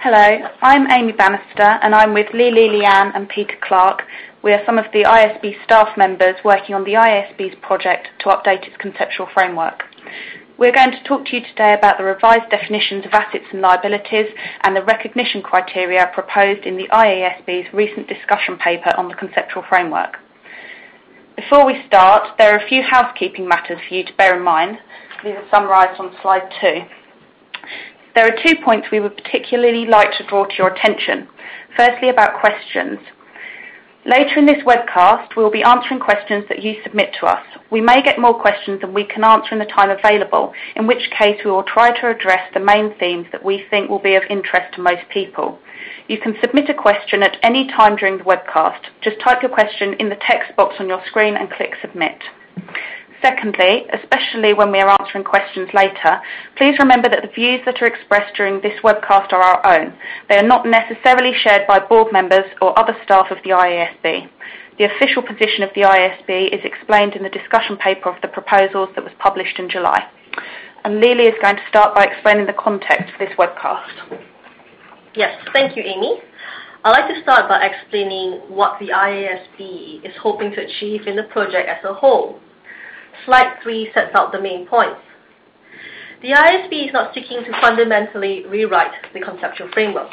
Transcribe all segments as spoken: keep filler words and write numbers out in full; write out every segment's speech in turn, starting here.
Hello, I'm Amy Bannister and I'm with Lily Leanne and Peter Clark. We are some of the I S B staff members working on the I S B's project to update its conceptual framework. We're going to talk to you today about the revised definitions of assets and liabilities and the recognition criteria proposed in the I A S B's recent discussion paper on the conceptual framework. Before we start, there are a few housekeeping matters for you to bear in mind. These are summarised on slide two. There are two points we would particularly like to draw to your attention. Firstly, about questions. Later in this webcast, we will be answering questions that you submit to us. We may get more questions than we can answer in the time available, in which case we will try to address the main themes that we think will be of interest to most people. You can submit a question at any time during the webcast. Just type your question in the text box on your screen and click submit. Secondly, especially when we are answering questions later, please remember that the views that are expressed during this webcast are our own. They are not necessarily shared by board members or other staff of the I A S B. The official position of the I A S B is explained in the discussion paper of the proposals that was published in July. And Lily is going to start by explaining the context of this webcast. Yes, thank you, Amy. I'd like to start by explaining what the I A S B is hoping to achieve in the project as a whole. Slide three sets out the main points. The I S B is not seeking to fundamentally rewrite the conceptual framework.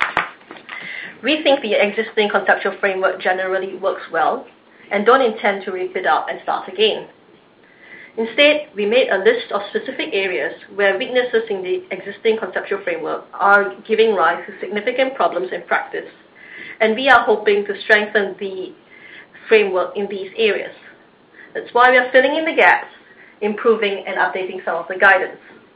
We think the existing conceptual framework generally works well and don't intend to rip it up and start again. Instead, we made a list of specific areas where weaknesses in the existing conceptual framework are giving rise to significant problems in practice, and we are hoping to strengthen the framework in these areas. That's why we are filling in the gaps, improving and updating some of the guidance.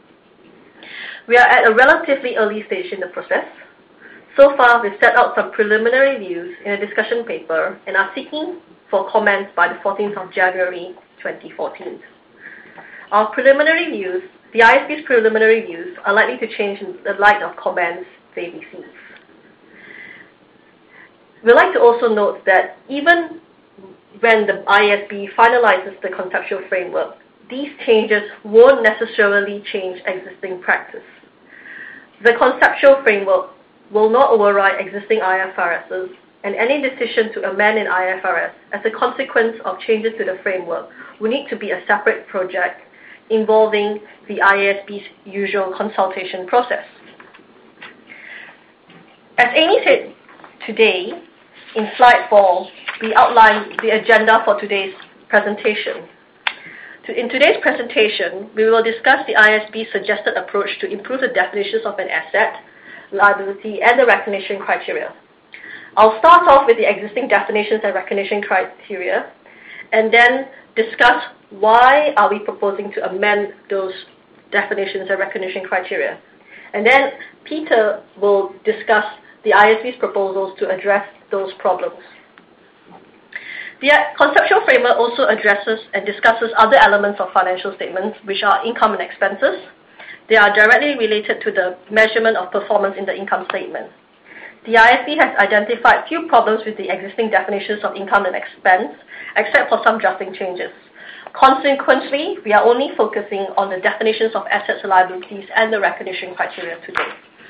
We are at a relatively early stage in the process. So far, we've set out some preliminary views in a discussion paper and are seeking for comments by the fourteenth of January twenty fourteen. Our preliminary views, the I S B's preliminary views, are likely to change in the light of comments they receive. We'd like to also note that even when the I S B finalizes the conceptual framework, these changes won't necessarily change existing practice. The conceptual framework will not override existing I F R Ss, and any decision to amend an I F R S as a consequence of changes to the framework will need to be a separate project involving the I A S B's usual consultation process. As Amy said today, in slide four, we outline the agenda for today's presentation. In today's presentation, we will discuss the I S B's suggested approach to improve the definitions of an asset, liability, and the recognition criteria. I'll start off with the existing definitions and recognition criteria, and then discuss why are we proposing to amend those definitions and recognition criteria. And then Peter will discuss the I S B's proposals to address those problems. The conceptual framework also addresses and discusses other elements of financial statements, which are income and expenses. They are directly related to the measurement of performance in the income statement. The I S B has identified few problems with the existing definitions of income and expense, except for some drafting changes. Consequently, we are only focusing on the definitions of assets and liabilities and the recognition criteria today.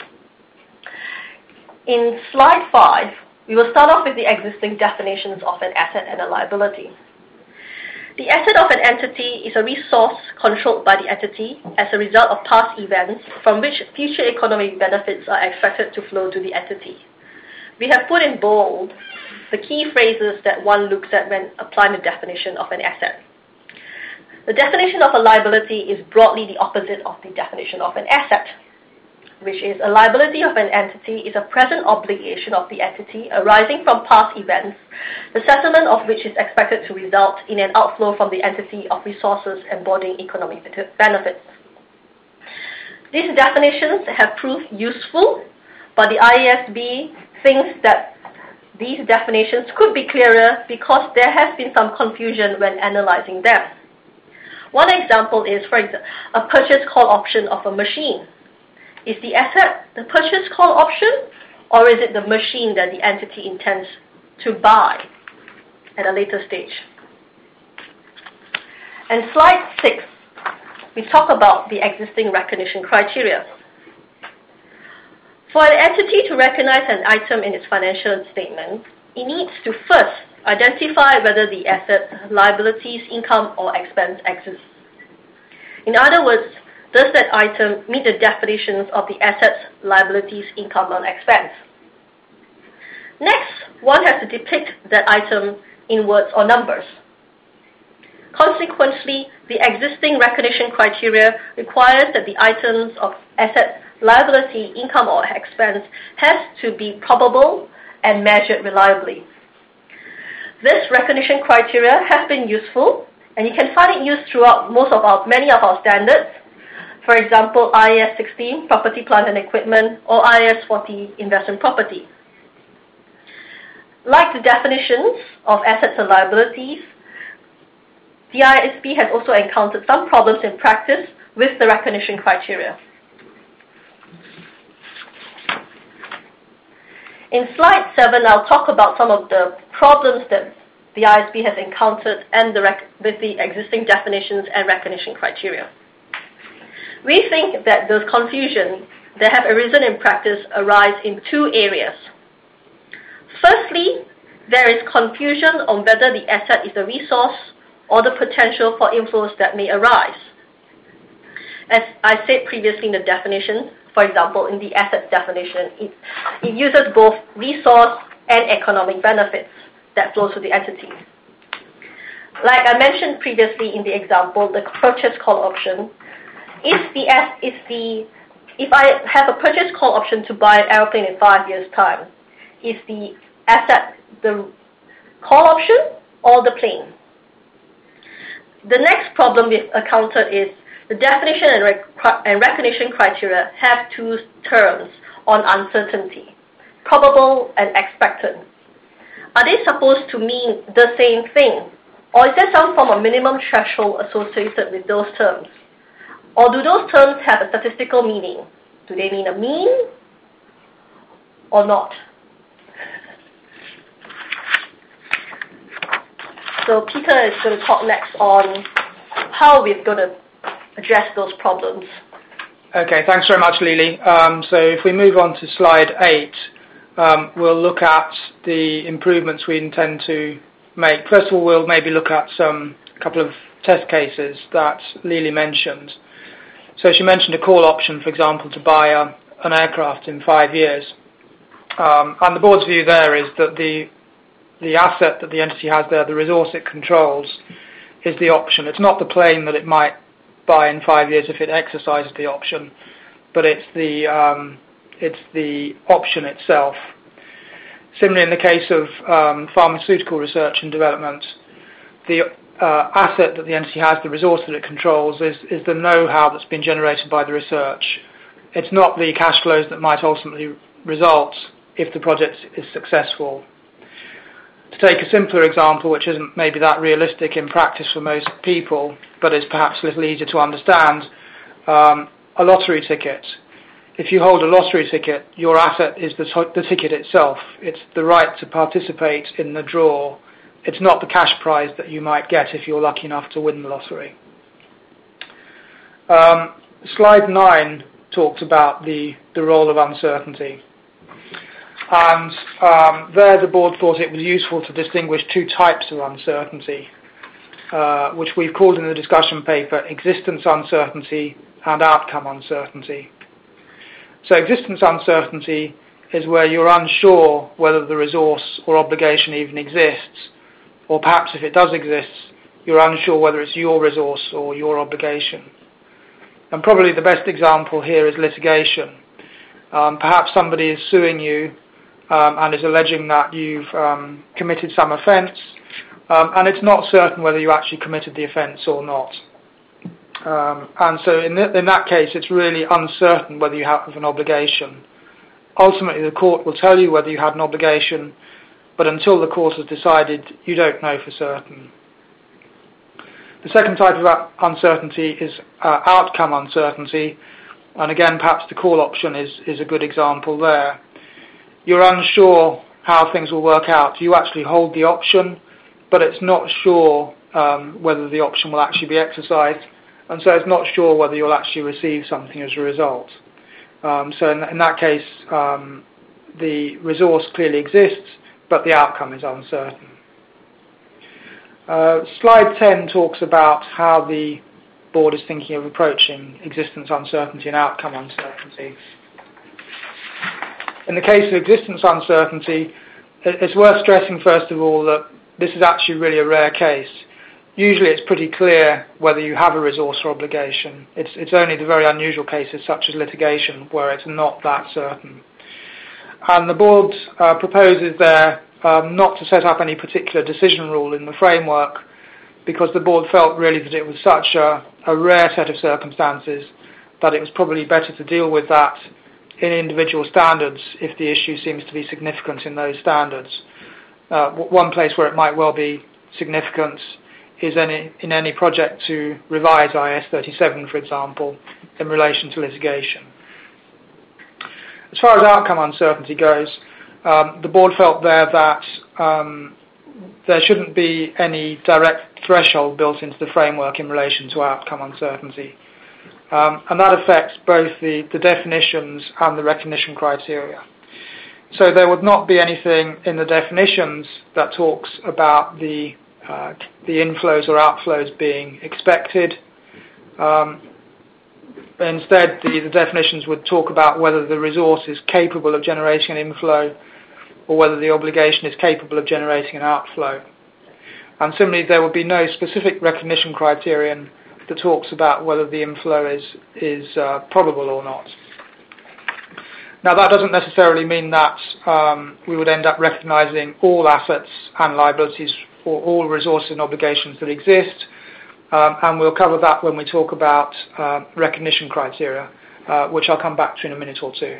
In slide five, we will start off with the existing definitions of an asset and a liability. The asset of an entity is a resource controlled by the entity as a result of past events from which future economic benefits are expected to flow to the entity. We have put in bold the key phrases that one looks at when applying the definition of an asset. The definition of a liability is broadly the opposite of the definition of an asset, which is a liability of an entity is a present obligation of the entity arising from past events, the settlement of which is expected to result in an outflow from the entity of resources embodying economic benefits. These definitions have proved useful, but the I A S B thinks that these definitions could be clearer because there has been some confusion when analyzing them. One example is, for example, a purchase call option of a machine. Is the asset the purchase call option, or is it the machine that the entity intends to buy at a later stage? And slide six, we talk about the existing recognition criteria. For an entity to recognize an item in its financial statement, it needs to first identify whether the asset, liabilities, income, or expense exists. In other words, does that item meet the definitions of the assets, liabilities, income, or expense? Next, one has to depict that item in words or numbers. Consequently, the existing recognition criteria requires that the items of asset, liability, income, or expense has to be probable and measured reliably. This recognition criteria has been useful, and you can find it used throughout most of our, many of our standards. For example, I A S sixteen, Property, Plant and Equipment, or I A S forty, Investment Property. Like the definitions of assets and liabilities, the I A S B has also encountered some problems in practice with the recognition criteria. In slide seven, I'll talk about some of the problems that the I A S B has encountered and the rec- with the existing definitions and recognition criteria. We think that those confusion that have arisen in practice arise in two areas. Firstly, there is confusion on whether the asset is a resource or the potential for inflows that may arise. As I said previously in the definition, for example, in the asset definition, it, it uses both resource and economic benefits that flow to the entity. Like I mentioned previously in the example, the purchase call option, if the, if the if I have a purchase call option to buy an airplane in five years' time, is the asset the call option or the plane? The next problem we've encountered is the definition and, rec- and recognition criteria have two terms on uncertainty, probable and expected. Are they supposed to mean the same thing? Or is there some form of minimum threshold associated with those terms? Or do those terms have a statistical meaning? Do they mean a mean or not? So Peter is going to talk next on how we're going to address those problems. Okay, thanks very much, Lily. Um, so if we move on to slide eight, um, we'll look at the improvements we intend to make. First of all, we'll maybe look at some a couple of test cases that Lily mentioned. So she mentioned a call option, for example, to buy a, an aircraft in five years. Um, and the board's view there is that the the asset that the entity has there, the resource it controls, is the option. It's not the plane that it might buy in five years if it exercises the option, but it's the um, it's the option itself. Similarly, in the case of um, pharmaceutical research and development, the uh, asset that the entity has, the resource that it controls, is, is the know-how that's been generated by the research. It's not the cash flows that might ultimately result if the project is successful. To take a simpler example, which isn't maybe that realistic in practice for most people, but is perhaps a little easier to understand, um, a lottery ticket. If you hold a lottery ticket, your asset is the, t- the ticket itself. It's the right to participate in the draw. It's not the cash prize that you might get if you're lucky enough to win the lottery. Um, slide nine talked about the, the role of uncertainty. And um, there the board thought it was useful to distinguish two types of uncertainty, uh, which we've called in the discussion paper existence uncertainty and outcome uncertainty. So existence uncertainty is where you're unsure whether the resource or obligation even exists, or perhaps if it does exist, you're unsure whether it's your resource or your obligation. And probably the best example here is litigation. Um, perhaps somebody is suing you Um, and is alleging that you've um, committed some offence, um, and it's not certain whether you actually committed the offence or not. Um, and so in, th- in that case, it's really uncertain whether you have an obligation. Ultimately, the court will tell you whether you had an obligation, but until the court has decided, you don't know for certain. The second type of uncertainty is uh, outcome uncertainty, and again, perhaps the call option is, is a good example there. You're unsure how things will work out. You actually hold the option, but it's not sure um, whether the option will actually be exercised, and so it's not sure whether you'll actually receive something as a result. Um, so in, in that case, um, the resource clearly exists, but the outcome is uncertain. Uh, slide ten talks about how the board is thinking of approaching existence uncertainty and outcome uncertainty. In the case of existence uncertainty, it's worth stressing first of all that this is actually really a rare case. Usually it's pretty clear whether you have a resource or obligation. It's, it's only the very unusual cases such as litigation where it's not that certain. And the board uh, proposes there um, not to set up any particular decision rule in the framework because the board felt really that it was such a, a rare set of circumstances that it was probably better to deal with that in individual standards if the issue seems to be significant in those standards. Uh, one place where it might well be significant is any, in any project to revise I S thirty-seven, for example, in relation to litigation. As far as outcome uncertainty goes, um, the board felt there that um, there shouldn't be any direct threshold built into the framework in relation to outcome uncertainty. Um, and that affects both the, the definitions and the recognition criteria. So there would not be anything in the definitions that talks about the, uh, the inflows or outflows being expected. Um, instead, the, the definitions would talk about whether the resource is capable of generating an inflow or whether the obligation is capable of generating an outflow. And similarly, there would be no specific recognition criterion that talks about whether the inflow is, is uh, probable or not. Now that doesn't necessarily mean that um, we would end up recognising all assets and liabilities or all resources and obligations that exist, um, and we'll cover that when we talk about uh, recognition criteria, uh, which I'll come back to in a minute or two.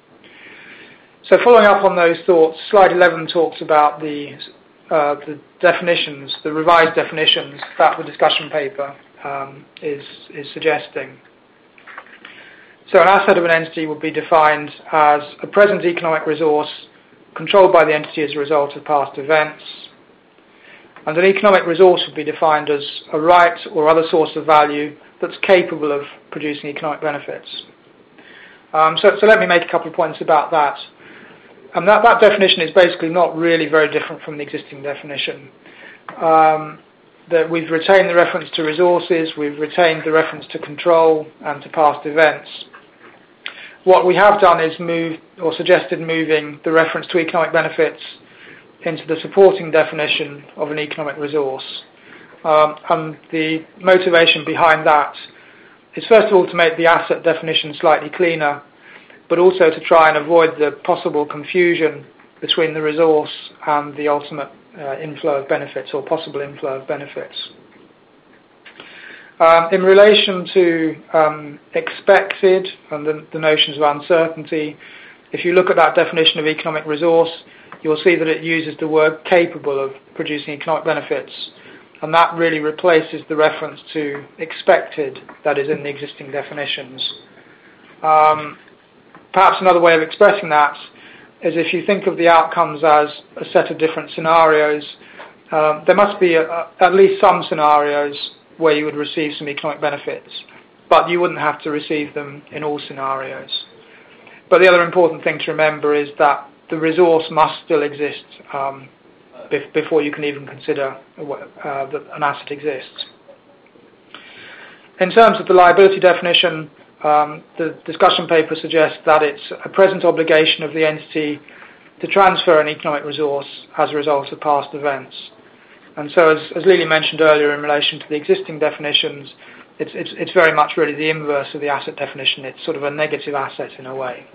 So following up on those thoughts, slide eleven talks about the, uh, the definitions, the revised definitions that the discussion paper Um, is, is suggesting. So an asset of an entity would be defined as a present economic resource controlled by the entity as a result of past events. And an economic resource would be defined as a right or other source of value that's capable of producing economic benefits. Um, so, so let me make a couple of points about that. And that, that definition is basically not really very different from the existing definition. Um, that we've retained the reference to resources, we've retained the reference to control and to past events. What we have done is move, or suggested moving, the reference to economic benefits into the supporting definition of an economic resource. Um, and the motivation behind that is first of all to make the asset definition slightly cleaner, but also to try and avoid the possible confusion between the resource and the ultimate Uh, inflow of benefits or possible inflow of benefits. Um, in relation to um, expected and the, the notions of uncertainty, if you look at that definition of economic resource, you'll see that it uses the word capable of producing economic benefits, and that really replaces the reference to expected that is in the existing definitions. Um, perhaps another way of expressing that is if you think of the outcomes as a set of different scenarios, um, there must be a, a, at least some scenarios where you would receive some economic benefits, but you wouldn't have to receive them in all scenarios. But the other important thing to remember is that the resource must still exist um, be- before you can even consider uh, that an asset exists. In terms of the liability definition, Um, the discussion paper suggests that it's a present obligation of the entity to transfer an economic resource as a result of past events. And so, as, as Lily mentioned earlier in relation to the existing definitions, it's, it's, it's very much really the inverse of the asset definition. It's sort of a negative asset in a way.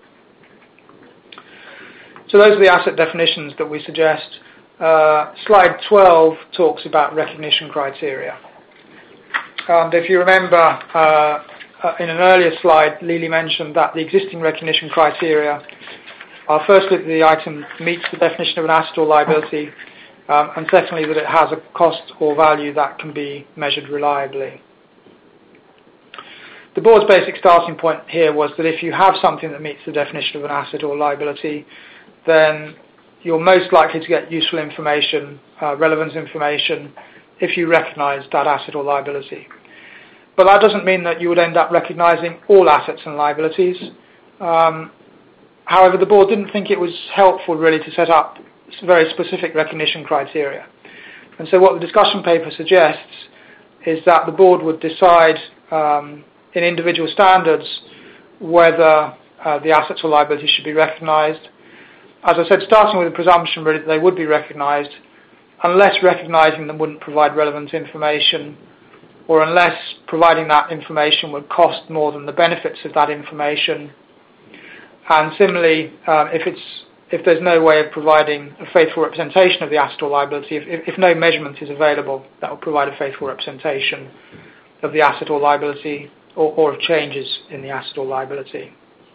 So those are the asset definitions that we suggest. Uh, slide twelve talks about recognition criteria. And if you remember, uh, Uh, in an earlier slide, Lily mentioned that the existing recognition criteria are firstly that the item meets the definition of an asset or liability, um, and secondly that it has a cost or value that can be measured reliably. The board's basic starting point here was that if you have something that meets the definition of an asset or liability, then you're most likely to get useful information, uh, relevant information, if you recognise that asset or liability. But that doesn't mean that you would end up recognising all assets and liabilities. Um, however, the board didn't think it was helpful really to set up very specific recognition criteria. And so what the discussion paper suggests is that the board would decide um, in individual standards whether uh, the assets or liabilities should be recognised. As I said, starting with the presumption really that they would be recognised, unless recognising them wouldn't provide relevant information, or unless providing that information would cost more than the benefits of that information. And similarly, um, if it's if there's no way of providing a faithful representation of the asset or liability, if, if, if no measurement is available that will provide a faithful representation of the asset or liability, or, or of changes in the asset or liability.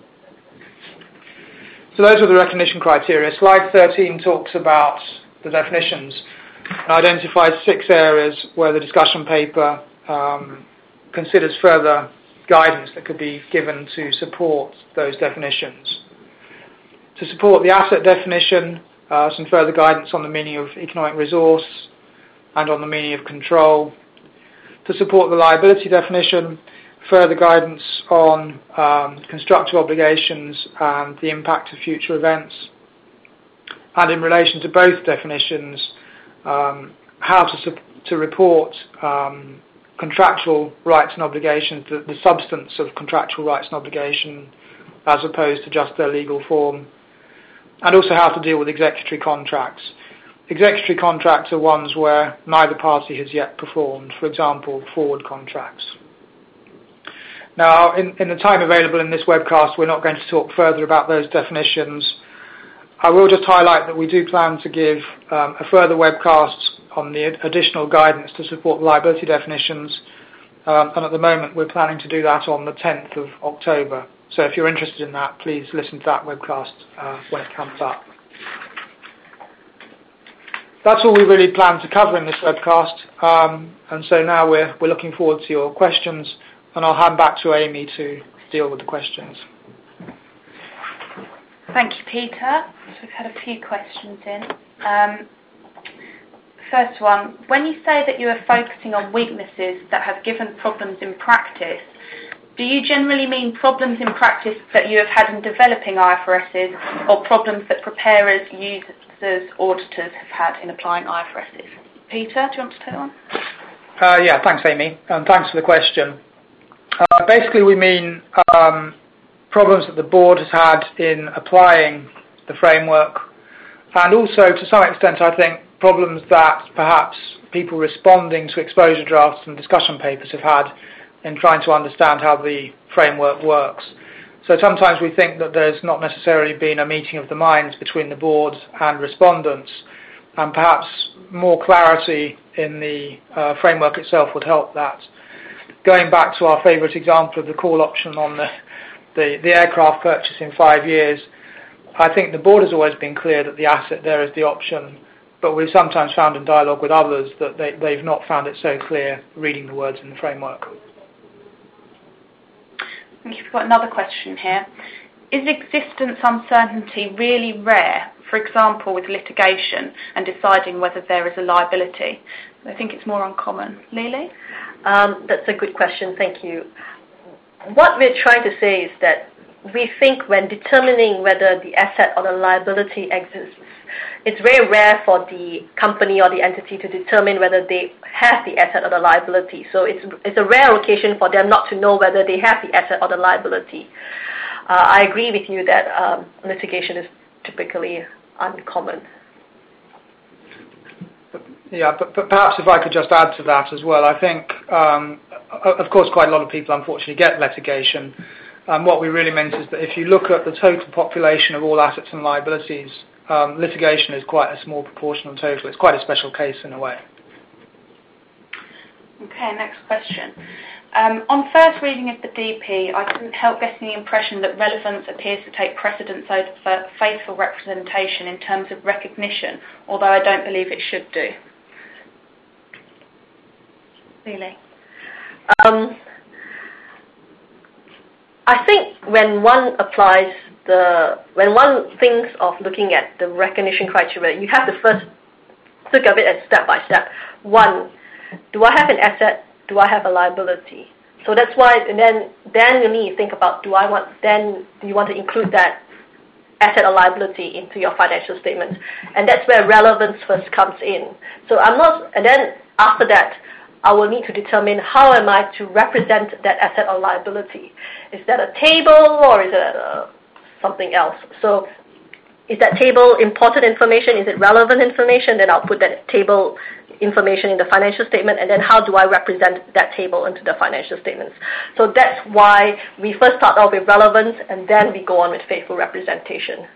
So those are the recognition criteria. Slide thirteen talks about the definitions and identifies six areas where the discussion paper um, considers further guidance that could be given to support those definitions. To support the asset definition, uh, some further guidance on the meaning of economic resource and on the meaning of control. To support the liability definition, further guidance on um, constructive obligations and the impact of future events. And in relation to both definitions, um, how to, su- to report um, contractual rights and obligations, the, the substance of contractual rights and obligation, as opposed to just their legal form. And also how to deal with executory contracts. Executory contracts are ones where neither party has yet performed, for example, forward contracts. Now, in, in the time available in this webcast, we're not going to talk further about those definitions. I will just highlight that we do plan to give um, a further webcast on the additional guidance to support liability definitions, um, and at the moment we're planning to do that on the tenth of October. So if you're interested in that, please listen to that webcast uh, when it comes up. That's all we really plan to cover in this webcast, um, and so now we're, we're looking forward to your questions, and I'll hand back to Amy to deal with the questions. Thank you, Peter. So we've had a few questions in. Um, first one, when you say that you are focusing on weaknesses that have given problems in practice, do you generally mean problems in practice that you have had in developing I F R Ss, or problems that preparers, users, auditors have had in applying I F R Ss? Peter, do you want to take that one? Uh, yeah, thanks, Amy, and thanks for the question. Uh, basically, we mean um, problems that the board has had in applying the framework, and also, to some extent, I think, problems that perhaps people responding to exposure drafts and discussion papers have had in trying to understand how the framework works. So sometimes we think that there's not necessarily been a meeting of the minds between the board and respondents, and perhaps more clarity in the uh, framework itself would help that. Going back to our favourite example of the call option on the, the, the aircraft purchase in five years, I think the board has always been clear that the asset there is the option, but we've sometimes found in dialogue with others that they, they've not found it so clear reading the words in the framework. We've got another question here. Is existence uncertainty really rare, for example with litigation and deciding whether there is a liability? I think it's more uncommon. Lily? Um, that's a good question, thank you. What we're trying to say is that we think when determining whether the asset or the liability exists, it's very rare for the company or the entity to determine whether they have the asset or the liability. So it's it's a rare occasion for them not to know whether they have the asset or the liability. Uh, I agree with you that um, litigation is typically uncommon. Yeah, but, but perhaps if I could just add to that as well, I think, um, of course, quite a lot of people unfortunately get litigation. And what we really meant is that if you look at the total population of all assets and liabilities, um, litigation is quite a small proportion of total. It's quite a special case in a way. Okay, next question. Um, on first reading of the D P, I couldn't help getting the impression that relevance appears to take precedence over faithful representation in terms of recognition, although I don't believe it should do. Really? Um, I think when one applies the, when one thinks of looking at the recognition criteria, you have to first look at it as step by step. One, do I have an asset? Do I have a liability? So that's why, and then then you need to think about, do I want, then do you want to include that asset or liability into your financial statements? And that's where relevance first comes in. So I'm not, and then after that, I will need to determine how am I to represent that asset or liability. Is that a table or is it uh, something else? So is that table important information? Is it relevant information? Then I'll put that table information in the financial statement, and then how do I represent that table into the financial statements? So that's why we first start off with relevance, and then we go on with faithful representation.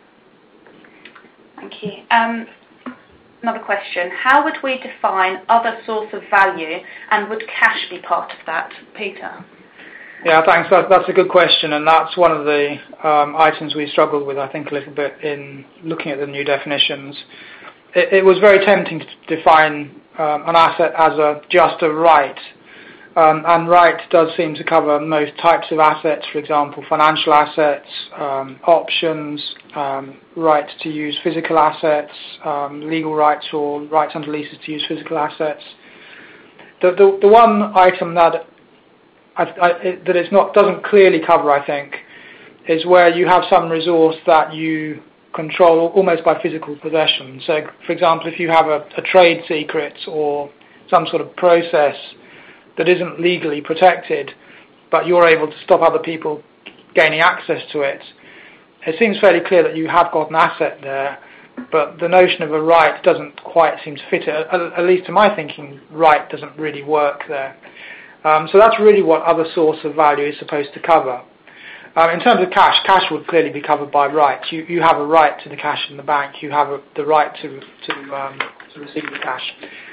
Thank you. Um, another question. How would we define other source of value, and would cash be part of that? Peter? Yeah, thanks. That, that's a good question, and that's one of the um, items we struggled with, I think, a little bit in looking at the new definitions. It, it was very tempting to define um, an asset as a just a right, um, and right does seem to cover most types of assets, for example, financial assets, um, options, um, rights to use physical assets, um, legal rights or rights under leases to use physical assets. The, the, the one item that I, I, it, that it's not doesn't clearly cover, I think, is where you have some resource that you control almost by physical possession. So, for example, if you have a, a trade secret or some sort of process that isn't legally protected, but you're able to stop other people gaining access to it, it seems fairly clear that you have got an asset there, but the notion of a right doesn't quite seem to fit it. At, at least to my thinking, right doesn't really work there. Um, so that's really what other source of value is supposed to cover. Um, in terms of cash, cash would clearly be covered by rights. You, you have a right to the cash in the bank. You have a, the right to to, um, to receive the cash.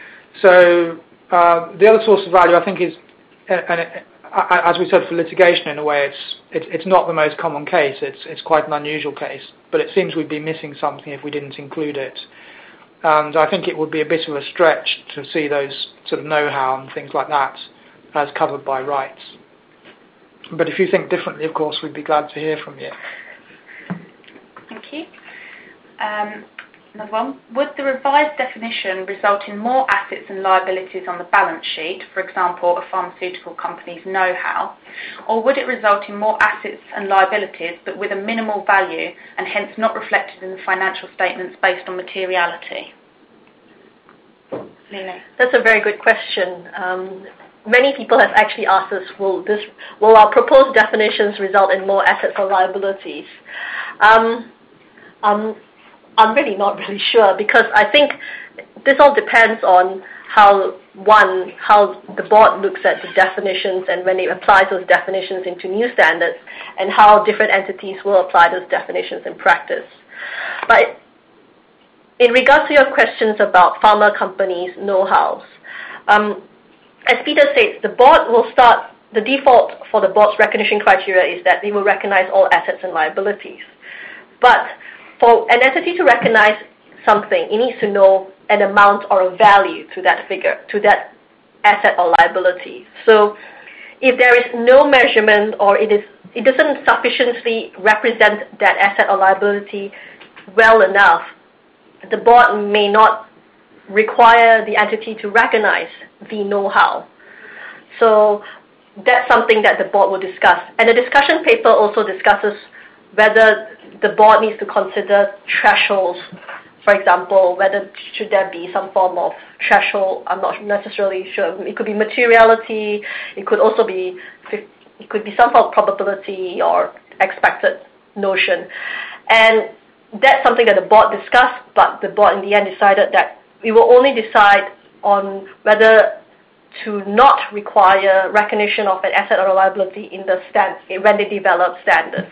So uh, the other source of value, I think, is, and it, as we said, for litigation, in a way, it's, it's it's not the most common case. It's it's quite an unusual case, but it seems we'd be missing something if we didn't include it. And I think it would be a bit of a stretch to see those sort of know-how and things like that as covered by rights. But if you think differently, of course, we'd be glad to hear from you. Thank you. Um, another one. Would the revised definition result in more assets and liabilities on the balance sheet, for example, a pharmaceutical company's know-how, or would it result in more assets and liabilities but with a minimal value and hence not reflected in the financial statements based on materiality? Lily? That's a very good question. Um, Many people have actually asked us, will this, will our proposed definitions result in more assets or liabilities? Um, um, I'm really not really sure, because I think this all depends on how, one, how the board looks at the definitions and when it applies those definitions into new standards, and how different entities will apply those definitions in practice. But in regards to your questions about pharma companies' know-hows, um, as Peter said, the board will start, the default for the board's recognition criteria is that they will recognize all assets and liabilities. But for an entity to recognize something, it needs to know an amount or a value to that figure, to that asset or liability. So if there is no measurement, or it is it doesn't sufficiently represent that asset or liability well enough, the board may not require the entity to recognize the know-how. So that's something that the board will discuss. And the discussion paper also discusses whether the board needs to consider thresholds. For example, whether should there be some form of threshold, I'm not necessarily sure. It could be materiality, it could also be, it could be some form of probability or expected notion. And that's something that the board discussed, but the board in the end decided that we will only decide on whether to not require recognition of an asset or a liability in the stand when they develop standards.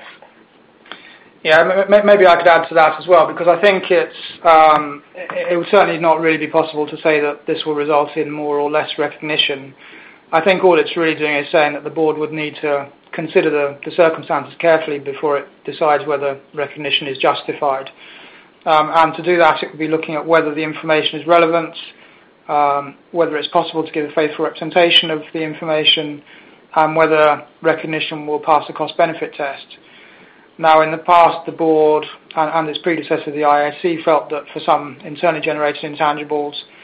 Yeah, maybe I could add to that as well, because I think it's um, it would certainly not really be possible to say that this will result in more or less recognition. I think all it's really doing is saying that the board would need to consider the, the circumstances carefully before it decides whether recognition is justified. Um, and to do that, it would be looking at whether the information is relevant, um, whether it's possible to give a faithful representation of the information, and whether recognition will pass the cost-benefit test. Now, in the past, the board and, and its predecessor, the I A S C, felt that for some internally generated intangibles,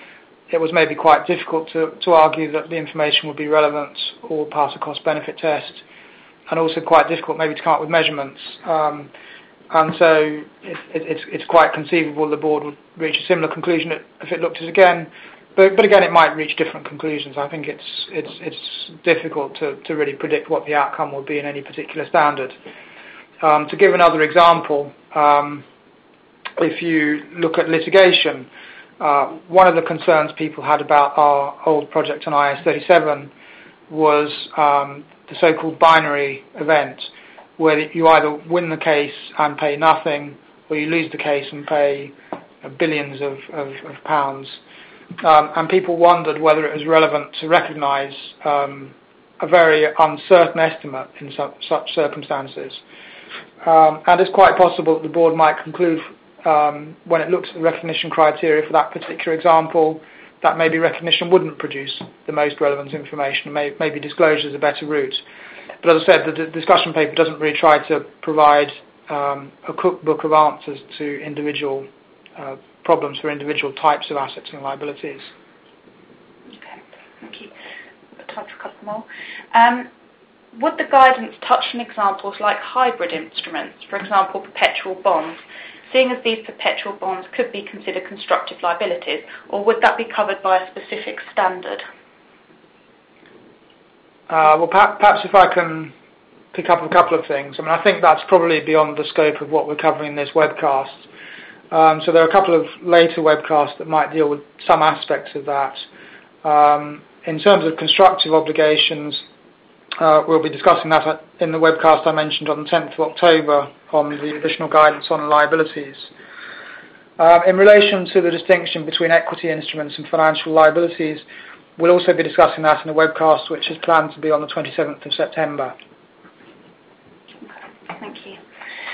it was maybe quite difficult to, to argue that the information would be relevant or pass a cost-benefit test, and also quite difficult maybe to come up with measurements. Um, and so it, it, it's, it's quite conceivable the board would reach a similar conclusion if it looked at it again. But, but again, it might reach different conclusions. I think it's, it's, it's difficult to, to really predict what the outcome will be in any particular standard. Um, to give another example, um, if you look at litigation, uh, one of the concerns people had about our old project on I S thirty-seven was um, the so-called binary event, where you either win the case and pay nothing, or you lose the case and pay uh, billions of, of, of pounds. Um, and people wondered whether it was relevant to recognise um, a very uncertain estimate in su- such circumstances. Um, and it's quite possible that the board might conclude, um, when it looks at the recognition criteria for that particular example, that maybe recognition wouldn't produce the most relevant information, may, maybe disclosure is a better route. But as I said, the d- discussion paper doesn't really try to provide um, a cookbook of answers to individual uh, problems for individual types of assets and liabilities. Okay, thank you. We've got time for a couple more. Um, would the guidance touch on examples like hybrid instruments, for example, perpetual bonds, seeing as these perpetual bonds could be considered constructive liabilities, or would that be covered by a specific standard? Uh, well, perhaps, perhaps if I can pick up a couple of things. I mean, I think that's probably beyond the scope of what we're covering in this webcast. Um, so there are a couple of later webcasts that might deal with some aspects of that. Um, in terms of constructive obligations, uh, we'll be discussing that in the webcast I mentioned on the tenth of October on the additional guidance on liabilities. Uh, in relation to the distinction between equity instruments and financial liabilities, we'll also be discussing that in a webcast which is planned to be on the twenty-seventh of September. Okay, thank you.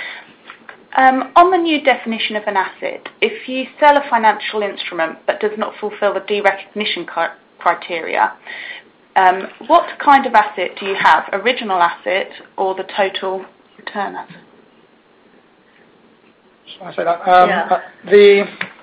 Um, on the new definition of an asset, if you sell a financial instrument but does not fulfil the derecognition cri- criteria, um, what kind of asset do you have? Original asset or the total return asset? Shall I say that? Um, Yeah. uh, the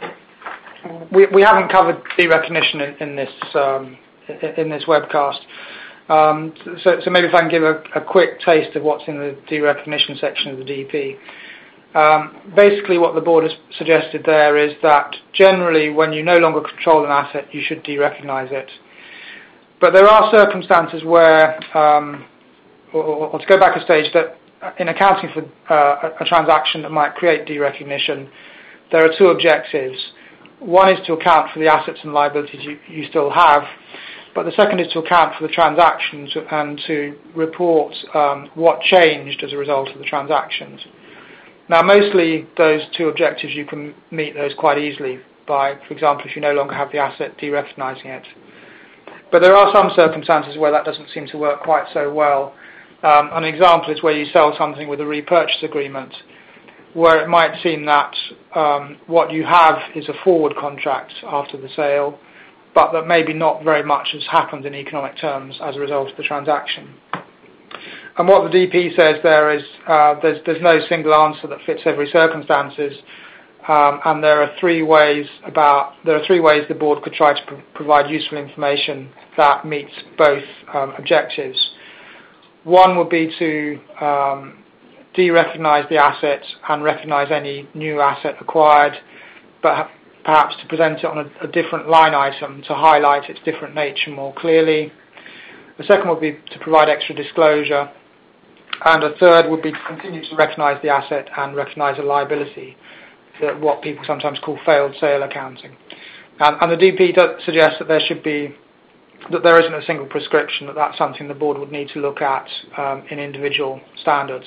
we we haven't covered derecognition in, in this um, in, in this webcast. Um, so, so maybe if I can give a, a quick taste of what's in the derecognition section of the D P. Um, basically what the board has suggested there is that generally when you no longer control an asset you should derecognise it. But there are circumstances where, um, or, or to go back a stage, that in accounting for uh, a, a transaction that might create derecognition, there are two objectives. One is to account for the assets and liabilities you, you still have, but the second is to account for the transactions and to report um, what changed as a result of the transactions. Now, mostly those two objectives, you can meet those quite easily by, for example, if you no longer have the asset, derecognising it. But there are some circumstances where that doesn't seem to work quite so well. Um, an example is where you sell something with a repurchase agreement, where it might seem that um, what you have is a forward contract after the sale, but that maybe not very much has happened in economic terms as a result of the transaction. And what the D P says there is uh, there's, there's no single answer that fits every circumstances, um, and there are three ways about there are three ways the board could try to pr- provide useful information that meets both um, objectives. One would be to um, de-recognise the asset and recognise any new asset acquired, but ha- perhaps to present it on a, a different line item to highlight its different nature more clearly. The second would be to provide extra disclosure. And a third would be to continue to recognise the asset and recognise a liability, the, what people sometimes call failed sale accounting. And, and the D P does suggest that there should be, that there isn't a single prescription, that that's something the board would need to look at um, in individual standards.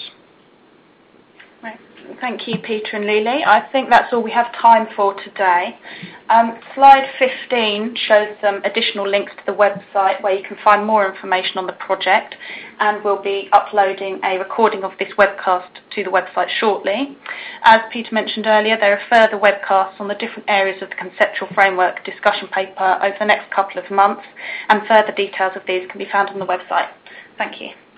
Right. Thank you, Peter and Lily. I think that's all we have time for today. Um, slide fifteen shows some additional links to the website where you can find more information on the project, and we'll be uploading a recording of this webcast to the website shortly. As Peter mentioned earlier, there are further webcasts on the different areas of the conceptual framework discussion paper over the next couple of months, and further details of these can be found on the website. Thank you.